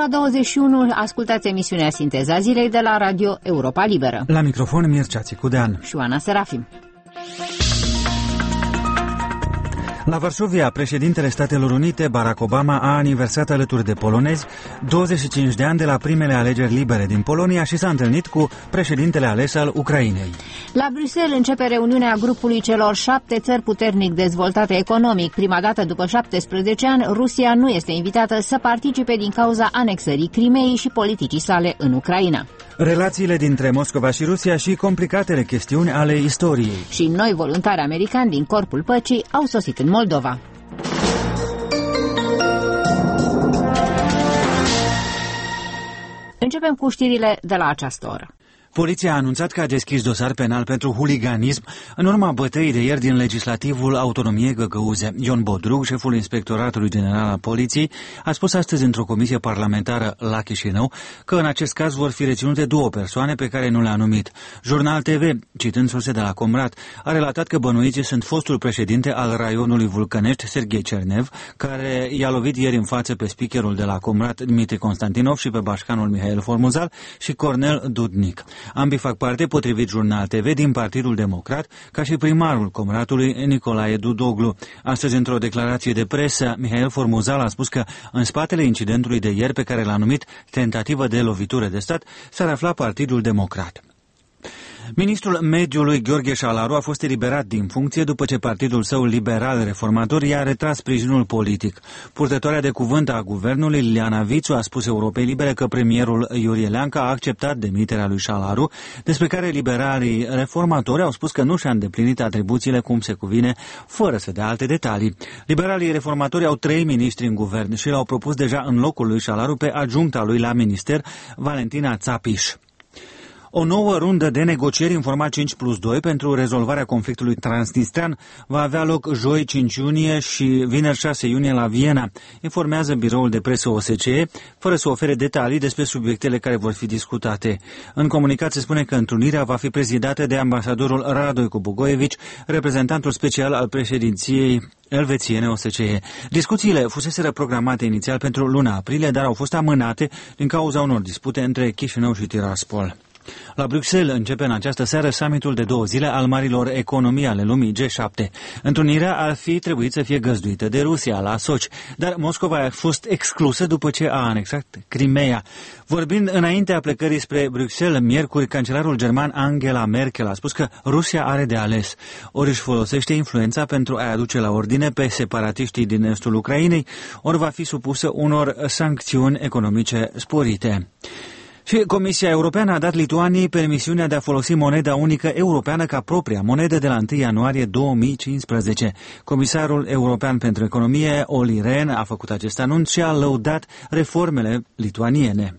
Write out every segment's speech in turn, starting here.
ora 21 ascultați emisiunea Sinteza Zilei de la Radio Europa Liberă. La microfon Mircea Țicudean și Oana Serafim. La Varsovia, președintele Statelor Unite, Barack Obama, a aniversat alături de polonezi 25 de ani de la primele alegeri libere din Polonia și s-a întâlnit cu președintele ales al Ucrainei. La Bruxelles începe reuniunea grupului celor 7 țări puternic dezvoltate economic. Prima dată după 17 ani, Rusia nu este invitată să participe din cauza anexării Crimeei și politicii sale în Ucraina. Relațiile dintre Moscova și Rusia și complicatele chestiuni ale istoriei. Și noi voluntari americani din Corpul Păcii au sosit în Moldova. Începem cu știrile de la această oră. Poliția a anunțat că a deschis dosar penal pentru huliganism în urma bătăii de ieri din legislativul Autonomiei Găgăuze. Ion Bodrug, șeful Inspectoratului General al Poliției, a spus astăzi într-o comisie parlamentară la Chișinău că în acest caz vor fi reținute 2 persoane pe care nu le-a numit. Jurnal TV, citând surse de la Comrat, a relatat că bănuiții sunt fostul președinte al raionului Vulcănești, Serghei Cernev, care i-a lovit ieri în față pe speakerul de la Comrat, Dmitri Constantinov, și pe bașcanul Mihail Formuzal și Cornel Dudnic. Ambii fac parte, potrivit Jurnal TV, din Partidul Democrat, ca și primarul Comratului, Nicolae Dudoglu. Astăzi, într-o declarație de presă, Mihail Formuzal a spus că în spatele incidentului de ieri, pe care l-a numit tentativă de lovitură de stat, s-ar afla Partidul Democrat. Ministrul Mediului Gheorghe Șalaru a fost eliberat din funcție după ce partidul său liberal reformator i-a retras sprijinul politic. Purtătoarea de cuvânt a guvernului, Liliana Vițu, a spus Europei Libere că premierul Iurie Leancă a acceptat demiterea lui Șalaru, despre care liberalii reformatori au spus că nu și-a îndeplinit atribuțiile cum se cuvine, fără să dea alte detalii. Liberalii reformatori au 3 miniștri în guvern și l-au propus deja în locul lui Șalaru pe adjuncta lui la minister, Valentina Țapiș. O nouă rundă de negocieri în format 5+2 pentru rezolvarea conflictului transnistrean va avea loc joi 5 iunie și vineri 6 iunie la Viena, informează biroul de presă OSCE, fără să ofere detalii despre subiectele care vor fi discutate. În comunicat se spune că întrunirea va fi prezidată de ambasadorul Radojko Bogojević, reprezentantul special al președinției elvețiene OSCE. Discuțiile fuseseră programate inițial pentru luna aprilie, dar au fost amânate din cauza unor dispute între Chișinău și Tiraspol. La Bruxelles începe în această seară summitul de 2 zile al marilor economii ale lumii G7. Întrunirea ar fi trebuit să fie găzduită de Rusia la Sochi, dar Moscova a fost exclusă după ce a anexat Crimeea. Vorbind înaintea plecării spre Bruxelles, miercuri, cancelarul german Angela Merkel a spus că Rusia are de ales. Ori își folosește influența pentru a aduce la ordine pe separatiștii din estul Ucrainei, ori va fi supusă unor sancțiuni economice sporite. Și Comisia Europeană a dat Lituaniei permisiunea de a folosi moneda unică europeană ca propria monedă de la 1 ianuarie 2015. Comisarul european pentru economie, Olli Rehn, a făcut acest anunț și a lăudat reformele lituaniene.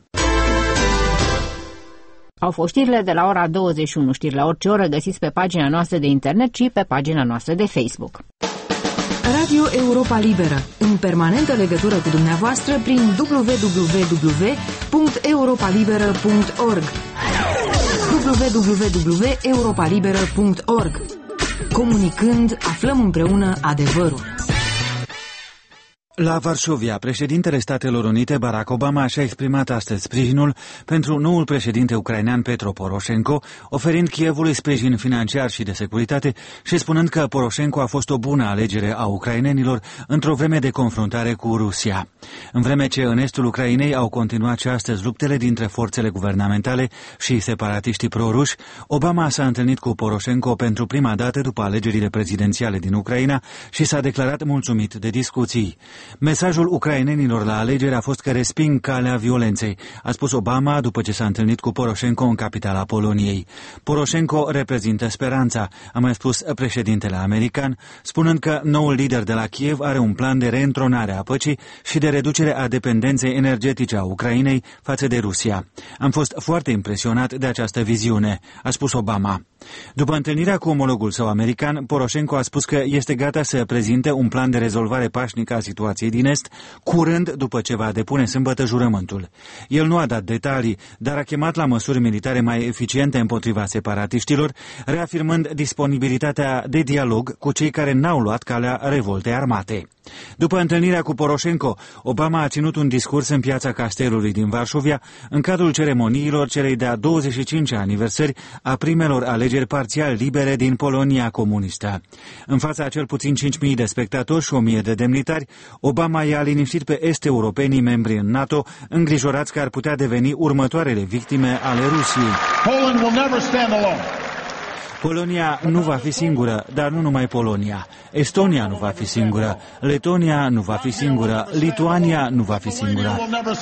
Au fost știrile de la ora 21. Știri la orice oră găsiți pe pagina noastră de internet și pe pagina noastră de Facebook. Radio Europa Liberă, în permanentă legătură cu dumneavoastră prin www.europalibera.org www.europalibera.org. Comunicând, aflăm împreună adevărul. La Varsovia, președintele Statelor Unite, Barack Obama, și-a exprimat astăzi sprijinul pentru noul președinte ucrainean Petro Poroșenko, oferind Kievului sprijin financiar și de securitate și spunând că Poroșenko a fost o bună alegere a ucrainenilor într-o vreme de confruntare cu Rusia. În vreme ce în estul Ucrainei au continuat și astăzi luptele dintre forțele guvernamentale și separatiștii proruși, Obama s-a întâlnit cu Poroșenko pentru prima dată după alegerile prezidențiale din Ucraina și s-a declarat mulțumit de discuții. Mesajul ucrainenilor la alegeri a fost că resping calea violenței, a spus Obama după ce s-a întâlnit cu Poroșenko în capitala Poloniei. Poroșenko reprezintă speranța, a mai spus președintele american, spunând că noul lider de la Kiev are un plan de reîntronare a păcii și de reducere a dependenței energetice a Ucrainei față de Rusia. Am fost foarte impresionat de această viziune, a spus Obama. După întâlnirea cu omologul său american, Poroșenko a spus că este gata să prezinte un plan de rezolvare pașnică a situației din Est, curând după ce va depune sâmbătă jurământul. El nu a dat detalii, dar a chemat la măsuri militare mai eficiente împotriva separatiștilor, reafirmând disponibilitatea de dialog cu cei care n-au luat calea revoltei armate. După întâlnirea cu Poroșenko, Obama a ținut un discurs în piața Castelului din Varșovia, în cadrul ceremoniilor celei de-a 25-a aniversări a primelor alegeri parțial libere din Polonia comunistă. În fața a cel puțin 5.000 de spectatori și 1.000 de demnitari, Obama i-a liniștit pe est-europenii membri în NATO, îngrijorați că ar putea deveni următoarele victime ale Rusiei. Poland will never stand alone. Polonia nu va fi singură, dar nu numai Polonia. Estonia nu va fi singură, Letonia nu va fi singură, Lituania nu va fi singură,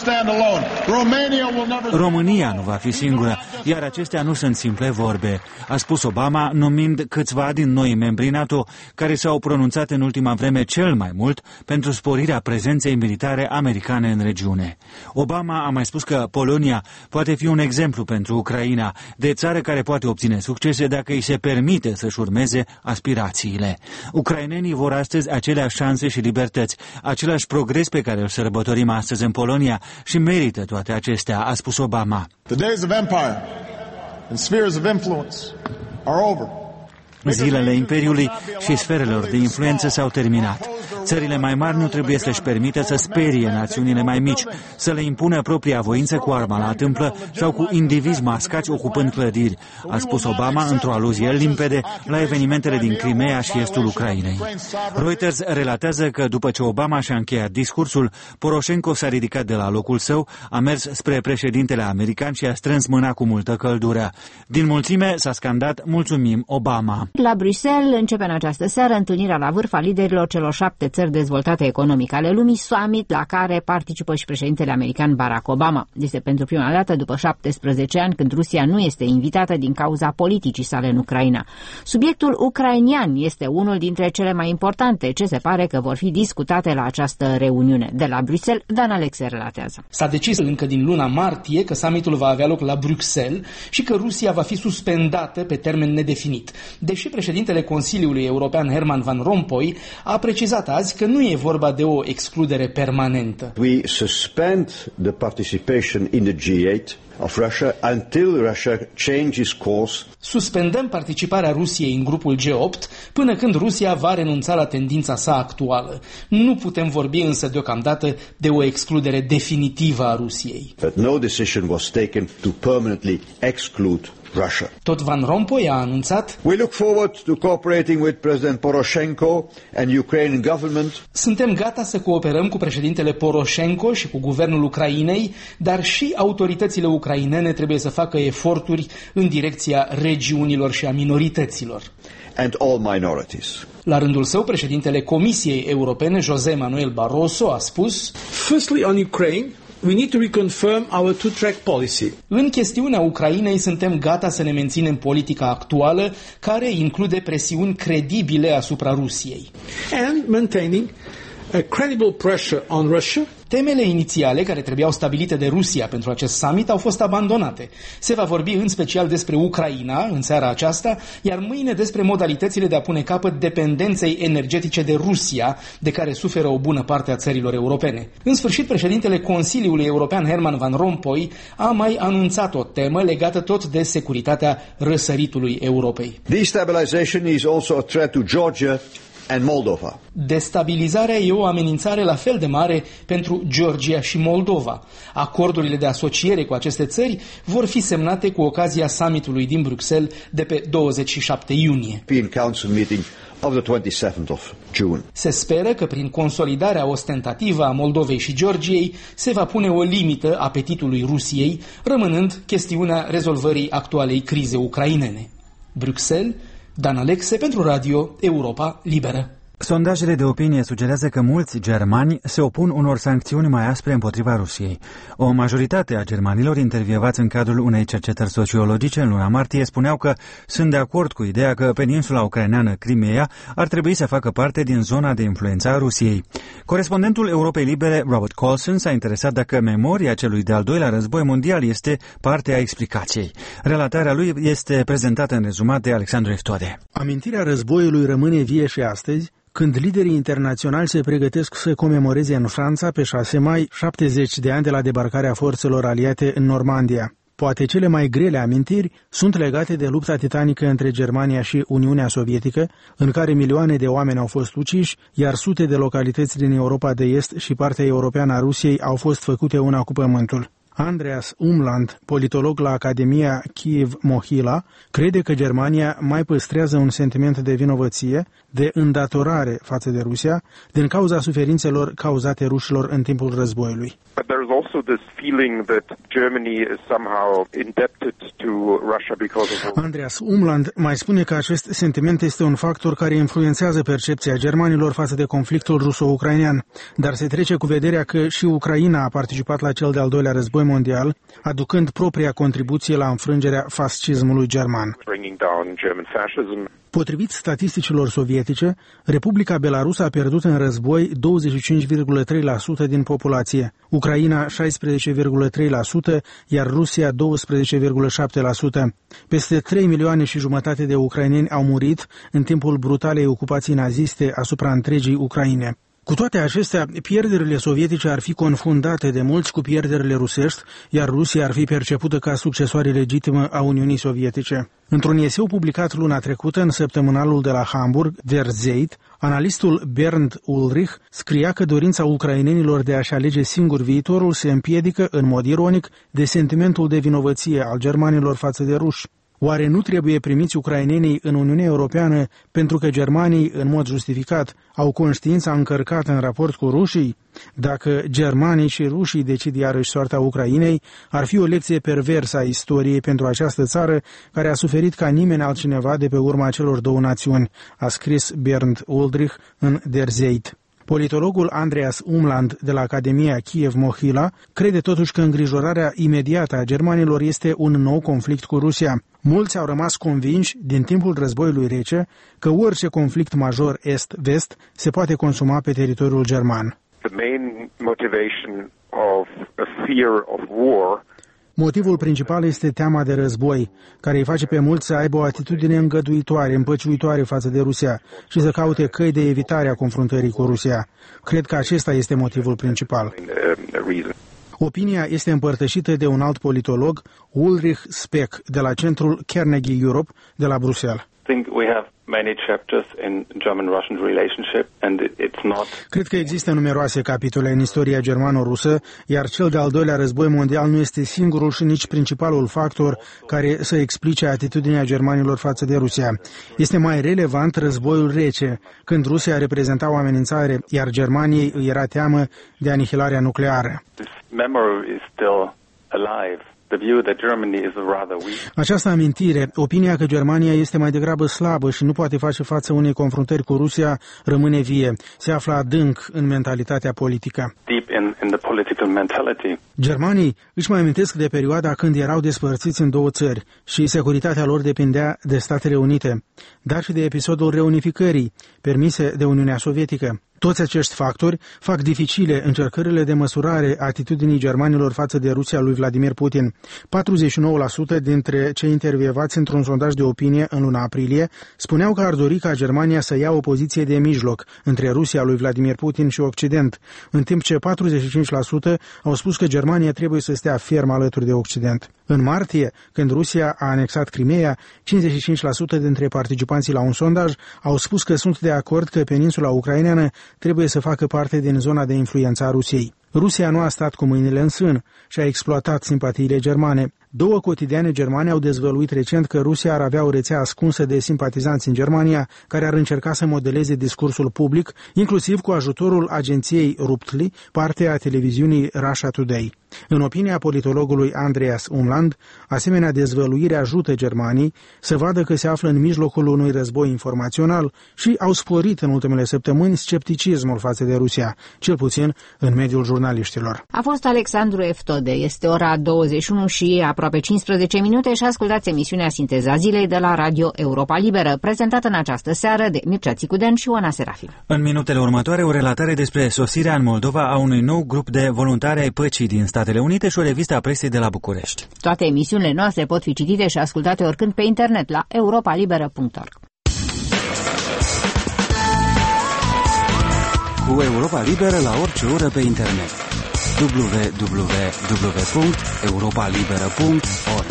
România nu va fi singură, iar acestea nu sunt simple vorbe, a spus Obama, numind câțiva din noi membri NATO care s-au pronunțat în ultima vreme cel mai mult pentru sporirea prezenței militare americane în regiune. Obama a mai spus că Polonia poate fi un exemplu pentru Ucraina, de țară care poate obține succese dacă îi se permite să-și urmeze aspirațiile. Ucrainenii vor astăzi aceleași șanse și libertăți, același progres pe care îl sărbătorim astăzi în Polonia și merită toate acestea, a spus Obama. The days of empire and spheres of influence are over. Zilele Imperiului și sferelor de influență s-au terminat. Țările mai mari nu trebuie să-și permită să sperie națiunile mai mici, să le impună propria voință cu arma la tâmplă sau cu indivizi mascați ocupând clădiri, a spus Obama într-o aluzie limpede la evenimentele din Crimea și estul Ucrainei. Reuters relatează că după ce Obama și-a încheiat discursul, Poroșenko s-a ridicat de la locul său, a mers spre președintele american și a strâns mâna cu multă căldură. Din mulțime s-a scandat "Mulțumim, Obama". La Bruxelles începe în această seară întâlnirea la vârf a liderilor celor 7 țări dezvoltate economic ale lumii, summit la care participă și președintele american Barack Obama. Este pentru prima dată după 17 ani când Rusia nu este invitată din cauza politicii sale în Ucraina. Subiectul ucrainian este unul dintre cele mai importante ce se pare că vor fi discutate la această reuniune. De la Bruxelles, Dan Alexe relatează. S-a decis încă din luna martie că summitul va avea loc la Bruxelles și că Rusia va fi suspendată pe termen nedefinit. Deși președintele Consiliului European Herman Van Rompuy a precizat azi că nu e vorba de o excludere permanentă. We suspend the participation in the G8 of Russia until Russia changes course. Suspendăm participarea Rusiei în grupul G8 până când Rusia va renunța la tendința sa actuală. Nu putem vorbi însă deocamdată de o excludere definitivă a Rusiei. But no decision was taken to permanently exclude Russia. Tot Van Rompuy a anunțat: We look forward to cooperating with President Poroshenko and Ukrainian government. Suntem gata să cooperăm cu președintele Poroshenko și cu guvernul Ucrainei, dar și autoritățile ucrainene trebuie să facă eforturi în direcția regiunilor și a minorităților. And all minorities. La rândul său, președintele Comisiei Europene, José Manuel Barroso, a spus: Firstly, on Ukraine, we need to reconfirm our two-track policy. În chestiunea Ucrainei suntem gata să ne menținem politica actuală, care include presiuni credibile asupra Rusiei. And maintaining a credible pressure on Russia. Temele inițiale care trebuiau stabilite de Rusia pentru acest summit au fost abandonate. Se va vorbi în special despre Ucraina în seara aceasta, iar mâine despre modalitățile de a pune capăt dependenței energetice de Rusia, de care suferă o bună parte a țărilor europene. În sfârșit, președintele Consiliului European Herman Van Rompuy a mai anunțat o temă legată tot de securitatea răsăritului Europei. Destabilization is also a threat to Georgia and Moldova. Destabilizarea e o amenințare la fel de mare pentru Georgia și Moldova. Acordurile de asociere cu aceste țări vor fi semnate cu ocazia summitului din Bruxelles de pe 27 iunie. European Council meeting of the 27th of June. Se speră că prin consolidarea ostentativă a Moldovei și Georgiei se va pune o limită apetitului Rusiei, rămânând chestiunea rezolvării actualei crize ucrainene. Bruxelles, Dan Alexe pentru Radio Europa Liberă. Sondajele de opinie sugerează că mulți germani se opun unor sancțiuni mai aspre împotriva Rusiei. O majoritate a germanilor intervievați în cadrul unei cercetări sociologice în luna martie spuneau că sunt de acord cu ideea că peninsula ucraineană Crimea ar trebui să facă parte din zona de influență a Rusiei. Corespondentul Europei Libere, Robert Colson, s-a interesat dacă memoria celui de-al doilea război mondial este parte a explicației. Relatarea lui este prezentată în rezumat de Alexandru Eftode. Amintirea războiului rămâne vie și astăzi, când liderii internaționali se pregătesc să comemoreze în Franța, pe 6 mai, 70 de ani de la debarcarea forțelor aliate în Normandia. Poate cele mai grele amintiri sunt legate de lupta titanică între Germania și Uniunea Sovietică, în care milioane de oameni au fost uciși, iar sute de localități din Europa de Est și partea europeană a Rusiei au fost făcute una cu pământul. Andreas Umland, politolog la Academia Kiev-Mohyla, crede că Germania mai păstrează un sentiment de vinovăție, de îndatorare față de Rusia, din cauza suferințelor cauzate rușilor în timpul războiului. But there is also this feeling that Germany is somehow indebted to Russia because of... Andreas Umland mai spune că acest sentiment este un factor care influențează percepția germanilor față de conflictul ruso-ucrainean, dar se trece cu vederea că și Ucraina a participat la cel de-al doilea război mondial, aducând propria contribuție la înfrângerea fascismului german. Potrivit statisticilor sovietice, Republica Belarus a pierdut în război 25,3% din populație, Ucraina 16,3%, iar Rusia 12,7%. Peste 3 milioane și jumătate de ucraineni au murit în timpul brutalei ocupații naziste asupra întregii Ucraine. Cu toate acestea, pierderile sovietice ar fi confundate de mulți cu pierderile rusești, iar Rusia ar fi percepută ca succesoare legitimă a Uniunii Sovietice. Într-un eseu publicat luna trecută în săptămânalul de la Hamburg, Der Zeit, analistul Bernd Ulrich scria că dorința ucrainenilor de a-și alege singur viitorul se împiedică, în mod ironic, de sentimentul de vinovăție al germanilor față de ruși. Oare nu trebuie primiți ucrainenii în Uniunea Europeană pentru că germanii, în mod justificat, au conștiința încărcată în raport cu rușii? Dacă germanii și rușii decid iarăși soarta Ucrainei, ar fi o lecție perversă a istoriei pentru această țară care a suferit ca nimeni altcineva de pe urma celor două națiuni, a scris Bernd Ulrich în Der Zeit. Politologul Andreas Umland de la Academia Kiev-Mohyla crede totuși că îngrijorarea imediată a germanilor este un nou conflict cu Rusia. Mulți au rămas convinși din timpul războiului rece că orice conflict major est-vest se poate consuma pe teritoriul german. The main motivation of a fear of war. Motivul principal este teama de război, care îi face pe mulți să aibă o atitudine îngăduitoare, împăciuitoare față de Rusia și să caute căi de evitare a confruntării cu Rusia. Cred că acesta este motivul principal. Opinia este împărtășită de un alt politolog, Ulrich Speck, de la Centrul Carnegie Europe, de la Bruxelles. Cred că există numeroase capitole în istoria germano-rusă, iar cel de-al doilea război mondial nu este singurul și nici principalul factor care să explice atitudinea germanilor față de Rusia. Este mai relevant războiul rece, când Rusia reprezenta o amenințare, iar Germaniei îi era teamă de anihilarea nucleară. Această amintire, opinia că Germania este mai degrabă slabă și nu poate face față unei confruntări cu Rusia, rămâne vie. Se află adânc în mentalitatea politică. Germanii își mai amintesc de perioada când erau despărțiți în două țări și securitatea lor depindea de Statele Unite, dar și de episodul reunificării, permise de Uniunea Sovietică. Toți acești factori fac dificile încercările de măsurare a atitudinii germanilor față de Rusia lui Vladimir Putin. 49% dintre cei intervievați într-un sondaj de opinie în luna aprilie spuneau că ar dori ca Germania să ia o poziție de mijloc între Rusia lui Vladimir Putin și Occident, în timp ce 45% au spus că Germania trebuie să stea ferm alături de Occident. În martie, când Rusia a anexat Crimeea, 55% dintre participanții la un sondaj au spus că sunt de acord că peninsula ucraineană trebuie să facă parte din zona de influență a Rusiei. Rusia nu a stat cu mâinile în sân și a exploatat simpatiile germane. Două cotidiane germane au dezvăluit recent că Rusia ar avea o rețea ascunsă de simpatizanți în Germania care ar încerca să modeleze discursul public, inclusiv cu ajutorul agenției Ruptli, parte a televiziunii Russia Today. În opinia politologului Andreas Umland, asemenea dezvăluire ajută germanii să vadă că se află în mijlocul unui război informațional și au sporit în ultimele săptămâni scepticismul față de Rusia, cel puțin în mediul jurnaliștilor. A fost Alexandru Eftode. Este ora 21 și aproape 15 minute și ascultați emisiunea Sinteza Zilei de la Radio Europa Liberă, prezentată în această seară de Mircea Țicuden și Oana Serafim. În minutele următoare, o relatare despre sosirea în Moldova a unui nou grup de voluntari ai păcii din Statele Unite și o revistă a presei de la București. Toate emisiunile noastre pot fi citite și ascultate oricând pe internet la europalibera.org. Cu Europa Liberă la orice oră pe internet. www.europalibera.org.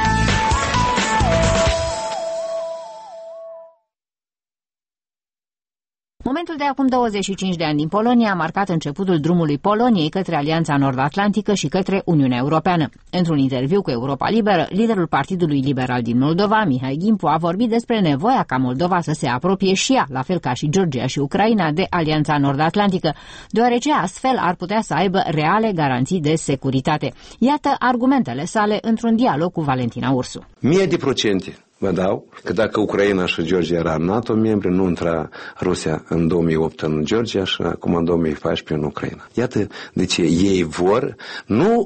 Momentul de acum 25 de ani din Polonia a marcat începutul drumului Poloniei către Alianța Nord-Atlantică și către Uniunea Europeană. Într-un interviu cu Europa Liberă, liderul Partidului Liberal din Moldova, Mihai Gimpu, a vorbit despre nevoia ca Moldova să se apropie și ea, la fel ca și Georgia și Ucraina, de Alianța Nord-Atlantică, deoarece astfel ar putea să aibă reale garanții de securitate. Iată argumentele sale într-un dialog cu Valentina Ursu. 100%. Vă dau că dacă Ucraina și Georgia era în NATO membri, nu intra Rusia în 2008 în Georgia și acum în 2014 în Ucraina. Iată de ce ei vor, nu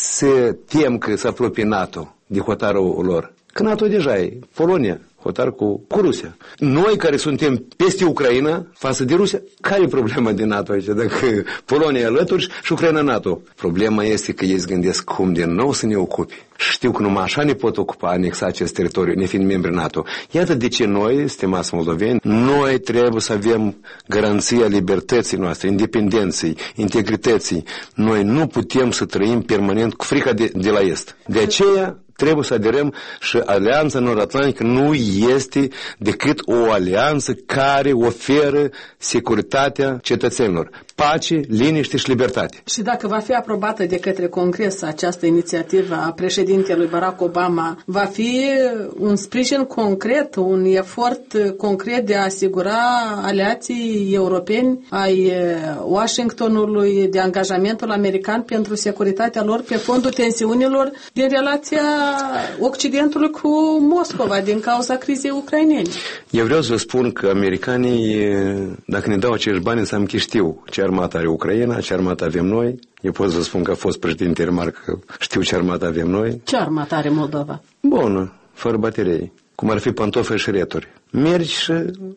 se tem că se apropie NATO de hotarul lor, că NATO deja e Polonia, hotar cu Rusia. Noi care suntem peste Ucraina, față de Rusia, care e problema din NATO aici? Dacă Polonia e alături și Ucraina NATO. Problema este că ei se gândesc cum din nou să ne ocupe. Știu că numai așa ne pot ocupa, anexa acest teritoriu, nefiind membri NATO. Iată de ce noi, stimați moldoveni, noi trebuie să avem garanția libertății noastre, independenței, integrității. Noi nu putem să trăim permanent cu frica de la est. De aceea trebuie să aderăm și Alianța Nord-Atlantică nu este decât o alianță care oferă securitatea cetățenilor, pace, liniște și libertate. Și dacă va fi aprobată de către Congres această inițiativă a președintelui Barack Obama, va fi un sprijin concret, un efort concret de a asigura aliații europeni ai Washingtonului de angajamentul american pentru securitatea lor pe fondul tensiunilor din relația Occidentului cu Moscova din cauza crizei ucrainene. Eu vreau să vă spun că americanii, dacă ne dau acești bani, înseamnă că știu ce armată are Ucraina, ce armată avem noi. Eu pot să vă spun că a fost președinte, remarc că știu ce armată avem noi. Ce armată are Moldova? Bună, fără baterii, cum ar fi pantofi și returi. Mergi și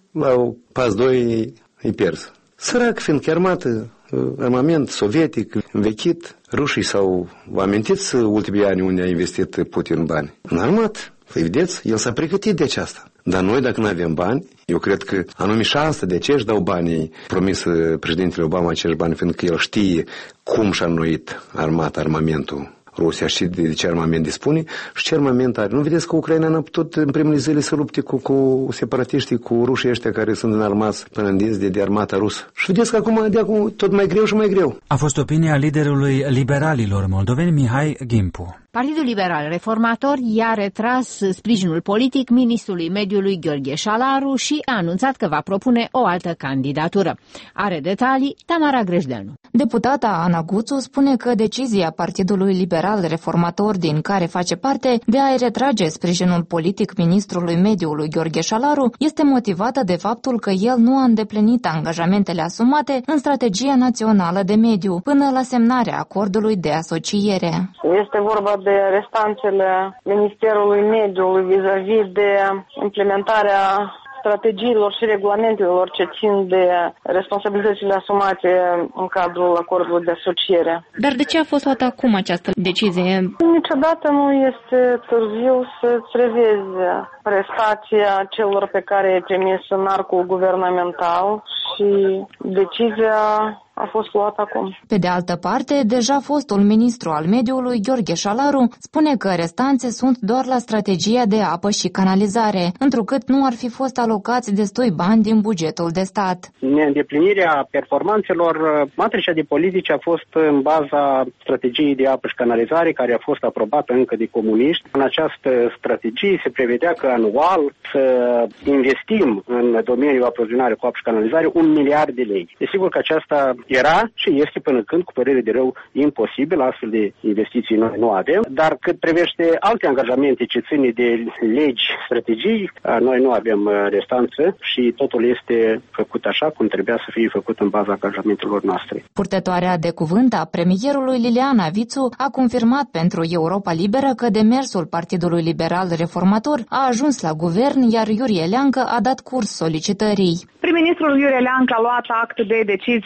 la pas 2 îi pierzi. Sărac, fiindcă armată, armament sovietic, învechit, rușii s-au amintit ultimii ani unde a investit Putin bani. În armat, păi vedeți, el s-a pregătit de aceasta. Dar noi, dacă nu avem bani, eu cred că anume și asta, de ce își dau banii, promis președintele Obama acești bani, fiindcă el știe cum și-a înnoit armata, armamentul. Rusia și de ce armament dispune și ce armament are. Nu vedeți că Ucraina n-a putut în primele zile să lupte cu separatiștii, cu rușii ăștia care sunt înarmați până în dinți de armata rusă. Și vedeți că acum tot mai greu și mai greu. A fost opinia liderului liberalilor moldoveni, Mihai Gimpu. Partidul Liberal Reformator i-a retras sprijinul politic ministrului mediului Gheorghe Șalaru și a anunțat că va propune o altă candidatură. Are detalii Tamara Grejdeanu. Deputata Ana Guțu spune că decizia Partidului Liberal Reformator, din care face parte, de a-i retrage sprijinul politic ministrului mediului Gheorghe Șalaru este motivată de faptul că el nu a îndeplinit angajamentele asumate în strategia națională de mediu până la semnarea acordului de asociere. Este vorba de restanțele Ministerului Mediului vis-a-vis de implementarea strategiilor și regulamentelor ce țin de responsabilitățile asumate în cadrul acordului de asociere. Dar de ce a fost luată acum această decizie? Niciodată nu este târziu să-ți revezi prestația celor pe care ai trimis în arcul guvernamental și decizia a fost luat acum. Pe de altă parte, deja fostul ministru al mediului, Gheorghe Șalaru, spune că restanțe sunt doar la strategia de apă și canalizare, întrucât nu ar fi fost alocați destui bani din bugetul de stat. Neîndeplinirea performanțelor, matricea de politici a fost în baza strategiei de apă și canalizare, care a fost aprobată încă de comuniști. În această strategie se prevedea că anual să investim în domeniul aprovizionare cu apă și canalizare 1 miliard de lei. Desigur că aceasta era și este până când, cu părere de rău, imposibil, astfel de investiții noi nu avem, dar cât privește alte angajamente ce ține de legi, strategii, noi nu avem restanță și totul este făcut așa cum trebuia să fie făcut în baza angajamentelor noastre. Purtătoarea de cuvânt a premierului Liliana Vițu a confirmat pentru Europa Liberă că demersul Partidului Liberal Reformator a ajuns la guvern, iar Iurie Leancă a dat curs solicitării. Prim-ministrul Iurie Leancă a luat act de decizia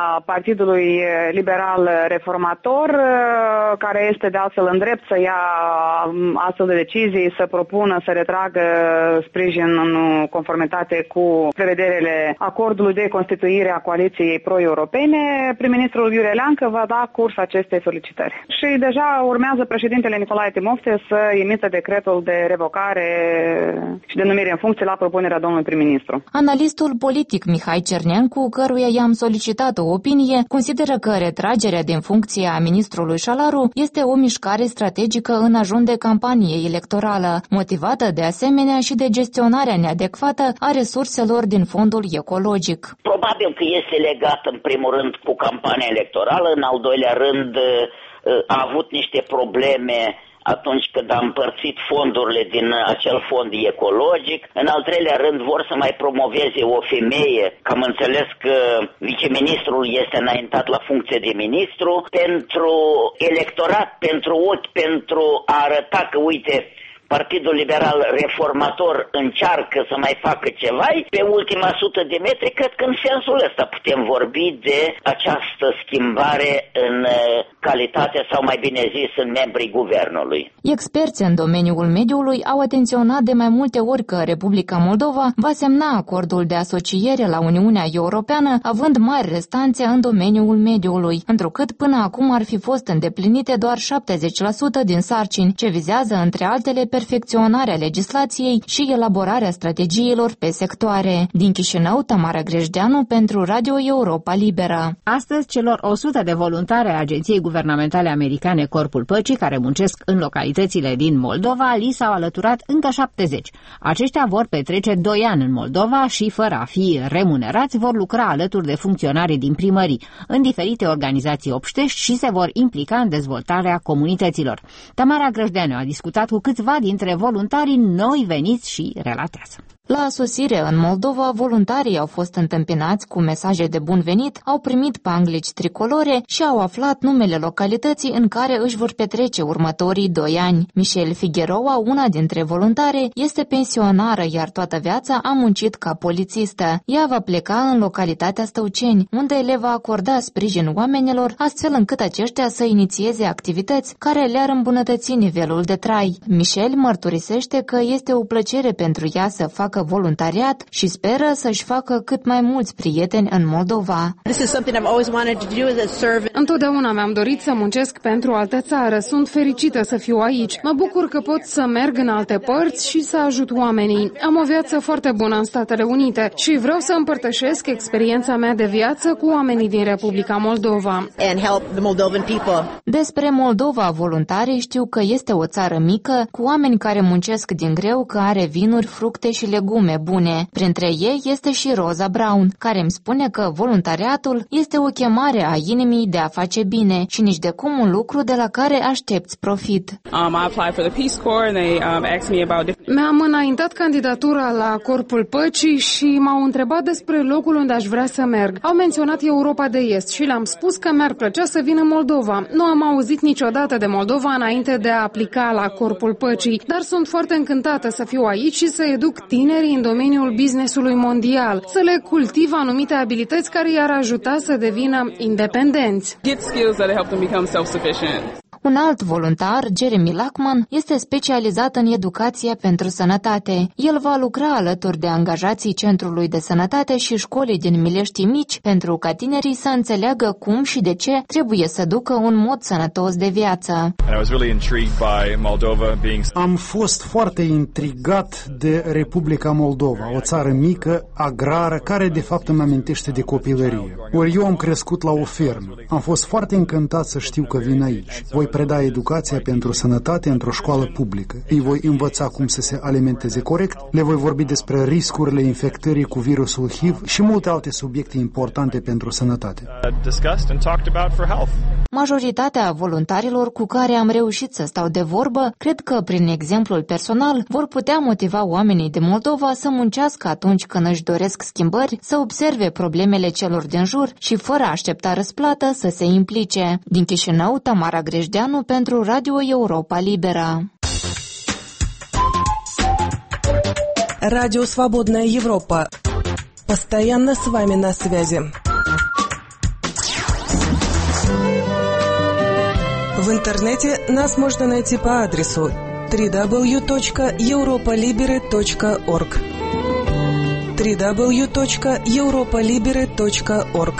Partidului Liberal Reformator, care este de altfel în drept să ia astfel de decizii, să propună să retragă sprijin în conformitate cu prevederile acordului de constituire a coaliției pro-europene. Prim-ministrul Iurie Leancă va da curs acestei solicitări. Și deja urmează președintele Nicolae Timofte să emită decretul de revocare și de numire în funcție la propunerea domnului prim-ministru. Analistul politic Mihai Cerneancu, căruia i-am solicitat o opinie, consideră că retragerea din funcție a ministrului Șalaru este o mișcare strategică în ajun de campanie electorală, motivată de asemenea și de gestionarea neadecvată a resurselor din fondul ecologic. Probabil că este legat în primul rând cu campania electorală, în al doilea rând a avut niște probleme atunci când a împărțit fondurile din acel fond ecologic. În al treilea rând vor să mai promoveze o femeie, că am înțeles că viceministrul este înaintat la funcție de ministru, pentru electorat, pentru ochi, pentru a arăta că, uite, Partidul Liberal Reformator încearcă să mai facă ceva. Pe ultima 100 de metri, cred că în sensul ăsta putem vorbi de această schimbare în calitatea, sau mai bine zis, în membrii guvernului. Experți în domeniul mediului au atenționat de mai multe ori că Republica Moldova va semna acordul de asociere la Uniunea Europeană, având mari restanțe în domeniul mediului, întrucât până acum ar fi fost îndeplinite doar 70% din sarcini, ce vizează, între altele, perfecționarea legislației și elaborarea strategiilor pe sectoare. Din Chișinău, Tamara Grejdeanu pentru Radio Europa Liberă. Astăzi, celor 100 de voluntari ai Agenției Guvernamentale Americane Corpul Păcii, care muncesc în localitățile din Moldova, li s-au alăturat încă 70. Aceștia vor petrece 2 ani în Moldova și, fără a fi remunerați, vor lucra alături de funcționarii din primării, în diferite organizații obștești și se vor implica în dezvoltarea comunităților. Tamara Grejdeanu a discutat cu câțiva dintre voluntarii noi veniți și relatează. La sosire în Moldova, voluntarii au fost întâmpinați cu mesaje de bun venit, au primit panglici tricolore și au aflat numele localității în care își vor petrece următorii 2 ani. Michelle Figueroa, una dintre voluntare, este pensionară, iar toată viața a muncit ca polițistă. Ea va pleca în localitatea Stăuceni, unde le va acorda sprijin oamenilor, astfel încât aceștia să inițieze activități care le-ar îmbunătăți nivelul de trai. Michelle mărturisește că este o plăcere pentru ea să facă voluntariat și speră să-și facă cât mai mulți prieteni în Moldova. Întotdeauna mi-am dorit să muncesc pentru o altă țară. Sunt fericită să fiu aici. Mă bucur că pot să merg în alte părți și să ajut oamenii. Am o viață foarte bună în Statele Unite și vreau să împărtășesc experiența mea de viață cu oamenii din Republica Moldova. Despre Moldova, voluntarii știu că este o țară mică, cu oameni care muncesc din greu, că are vinuri, fructe și legume bune. Printre ei este și Rosa Brown, care îmi spune că voluntariatul este o chemare a inimii de a face bine și nici de cum un lucru de la care aștepți profit. Mi-am înaintat candidatura la Corpul Păcii și m-au întrebat despre locul unde aș vrea să merg. Au menționat Europa de Est și le-am spus că mi-ar plăcea să vin în Moldova. Nu am auzit niciodată de Moldova înainte de a aplica la Corpul Păcii, dar sunt foarte încântată să fiu aici și să educ tinerii în domeniul businessului mondial, să le cultiv anumite abilități care i-ar ajuta să devină independenți. Un alt voluntar, Jeremy Lackman, este specializat în educația pentru sănătate. El va lucra alături de angajații Centrului de Sănătate și școlii din Mileștii Mici pentru ca tinerii să înțeleagă cum și de ce trebuie să ducă un mod sănătos de viață. Am fost foarte intrigat de Republica Moldova, o țară mică, agrară, care de fapt îmi amintește de copilărie. Ori eu am crescut la o fermă. Am fost foarte încântat să știu că vin aici. Voi preda educația pentru sănătate într-o școală publică. Îi voi învăța cum să se alimenteze corect, le voi vorbi despre riscurile infectării cu virusul HIV și multe alte subiecte importante pentru sănătate. Majoritatea voluntarilor cu care am reușit să stau de vorbă, cred că prin exemplul personal vor putea motiva oamenii de Moldova să muncească atunci când își doresc schimbări, să observe problemele celor din jur și fără a aștepta răsplată să se implice. Din Chișinău, Tamara Grejdeanu pentru Radio Europa Liberă. Радио «Свободная Европа». Постоянно с вами на связи. В интернете нас можно найти по адресу www.europolibere.org www.europolibere.org.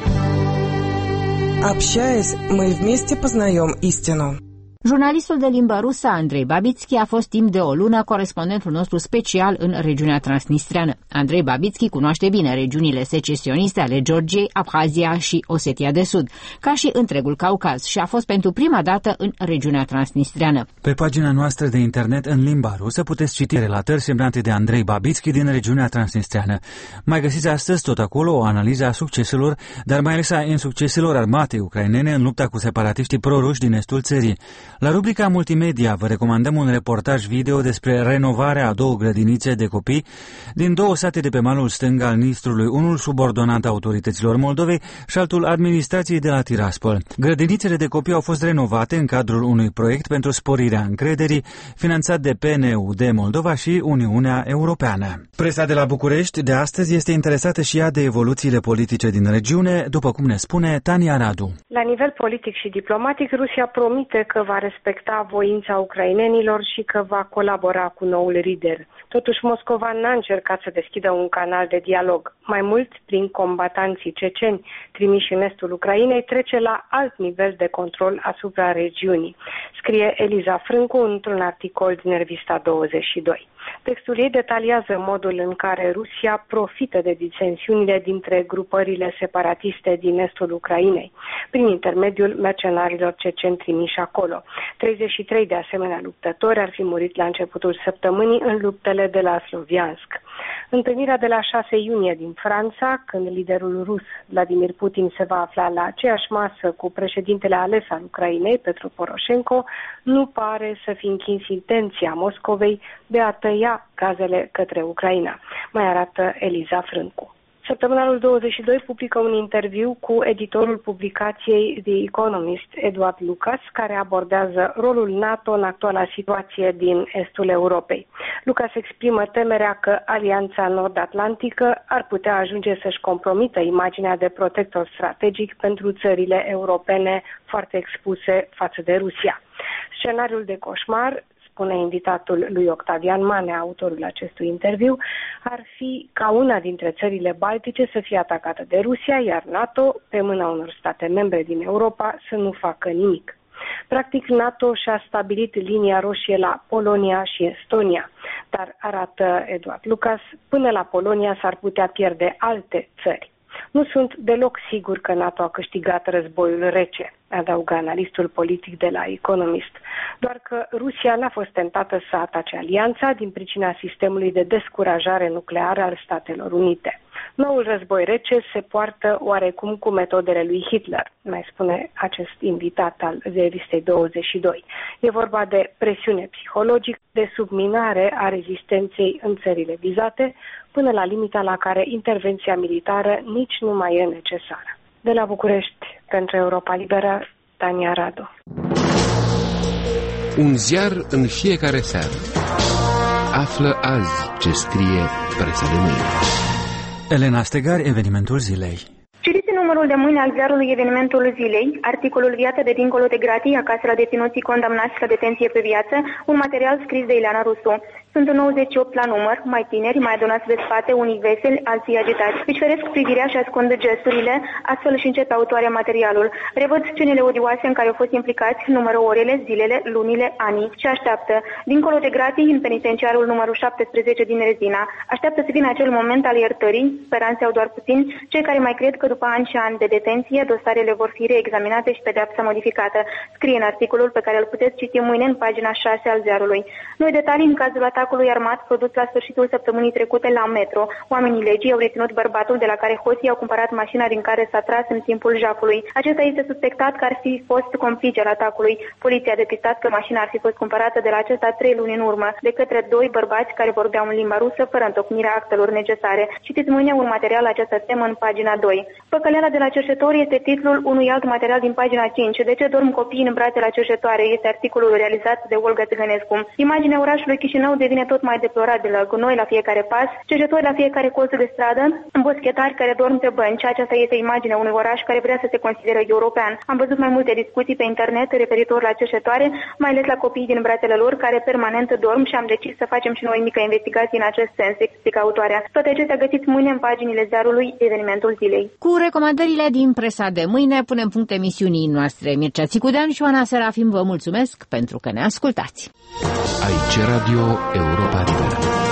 Общаясь, мы вместе познаем истину. Jurnalistul de limba rusă Andrei Babitski a fost timp de o lună corespondentul nostru special în regiunea transnistreană. Andrei Babitski cunoaște bine regiunile secesioniste ale Georgiei, Abhazia și Osetia de Sud, ca și întregul Caucaz, și a fost pentru prima dată în regiunea transnistreană. Pe pagina noastră de internet în limba rusă puteți citi relatări semnate de Andrei Babitski din regiunea transnistreană. Mai găsiți astăzi tot acolo o analiză a succeselor, dar mai ales a insucceselor armatei ucrainene în lupta cu separatiștii proruși din estul țării. La rubrica Multimedia vă recomandăm un reportaj video despre renovarea a 2 grădinițe de copii din 2 sate de pe malul stâng al Nistrului, unul subordonat autorităților Moldovei și altul administrației de la Tiraspol. Grădinițele de copii au fost renovate în cadrul unui proiect pentru sporirea încrederii, finanțat de PNUD Moldova și Uniunea Europeană. Presa de la București de astăzi este interesată și ea de evoluțiile politice din regiune, după cum ne spune Tania Radu. La nivel politic și diplomatic, Rusia promite că va respecta voința ucrainenilor și că va colabora cu noul lider. Totuși, Moscova n-a încercat să deschidă un canal de dialog. Mai mult, prin combatanții ceceni trimiși în estul Ucrainei, trece la alt nivel de control asupra regiunii, scrie Eliza Frâncu într-un articol din revista 22. Textul ei detaliază modul în care Rusia profită de disensiunile dintre grupările separatiste din estul Ucrainei, prin intermediul mercenarilor ceceni trimiși acolo. 33 de asemenea luptători ar fi murit la începutul săptămânii în luptele de la Sloviansk. Întâlnirea de la 6 iunie din Franța, când liderul rus Vladimir Putin se va afla la aceeași masă cu președintele ales al Ucrainei, Petro Poroșenko, nu pare să fi închis intenția Moscovei de a tăia gazele către Ucraina, mai arată Eliza Frâncu. Săptămânalul 22 publică un interviu cu editorul publicației The Economist, Eduard Lucas, care abordează rolul NATO în actuala situație din estul Europei. Lucas exprimă temerea că Alianța Nord-Atlantică ar putea ajunge să-și compromită imaginea de protector strategic pentru țările europene foarte expuse față de Rusia. Scenariul de coșmar, spune invitatul lui Octavian Manea, autorul acestui interviu, ar fi ca una dintre țările baltice să fie atacată de Rusia, iar NATO, pe mâna unor state membre din Europa, să nu facă nimic. Practic, NATO și-a stabilit linia roșie la Polonia și Estonia, dar, arată Eduard Lucas, până la Polonia s-ar putea pierde alte țări. Nu sunt deloc sigur că NATO a câștigat războiul rece, adaugă analistul politic de la Economist, doar că Rusia n-a fost tentată să atace alianța din pricina sistemului de descurajare nucleară al Statelor Unite. Noul război rece se poartă oarecum cu metodele lui Hitler, mai spune acest invitat al revistei 22. E vorba de presiune psihologică, de subminare a rezistenței în țările vizate, până la limita la care intervenția militară nici nu mai e necesară. De la București, pentru Europa Liberă, Tania Radu. Un ziar în fiecare seară. Află azi ce scrie presa de mâine. Elena Stegar, evenimentul zilei. Citiți numărul de mâine al ziarului Evenimentul Zilei, articolul Viață de dincolo de gratii, acasă la deținuții condamnați la detenție pe viață, un material scris de Ileana Rusu. Sunt 98 la număr, mai tineri, mai adunați de spate, unii veseli, alții agitați. Își feresc privirea și ascund gesturile, astfel își începe autoarea materialul. Revăd scenele odioase în care au fost implicați, numără orele, zilele, lunile, anii și așteaptă. Dincolo de gratii, în penitenciarul numărul 17 din Rezina, așteaptă să vină acel moment al iertării, speranțe au doar puțini, cei care mai cred că după ani și ani de detenție, dosarele vor fi reexaminate și pedeapsa modificată, scrie în articolul pe care îl puteți citi mâine în pagina 6 al ziarului. Noi detalii în cazul atacului armat produs la sfârșitul săptămânii trecute la metro. Oamenii legii au reținut bărbatul de la care hoții au cumpărat mașina din care s-a tras în timpul jafului. Acesta este suspectat că ar fi fost complice al atacului. Poliția a depistat că mașina ar fi fost cumpărată de la acesta 3 luni în urmă, de către 2 bărbați care vorbeau în limba rusă fără întocmirea actelor necesare. Citiți mâine un material la această temă în pagina 2. Păcăleala de la cerșetori este titlul unui alt material din pagina 5. De ce dorm copiii în brațe la cerșetoare? Este articolul realizat de Olga Tâhănescu. Imaginea orașului Chișinău devine devine tot mai deplorat, de la gunoi la fiecare pas, cercetători la fiecare colț de stradă, îmboschetari care dorm pe bănci. Aceasta este imaginea unui oraș care vrea să se considere european. Am văzut mai multe discuții pe internet referitor la cercetătoare, mai ales la copiii din brațele lor care permanent dorm și am decis să facem și noi o mică investigație în acest sens, explică autoarea. Toate acestea găsiți mâine în paginile ziarului Evenimentul Zilei. Cu recomandările din presa de mâine punem punct emisiunii noastre. Mircea Țicudean și Oana Serafim vă mulțumesc pentru că ne ascultați. Aici Radio Europa Liberă.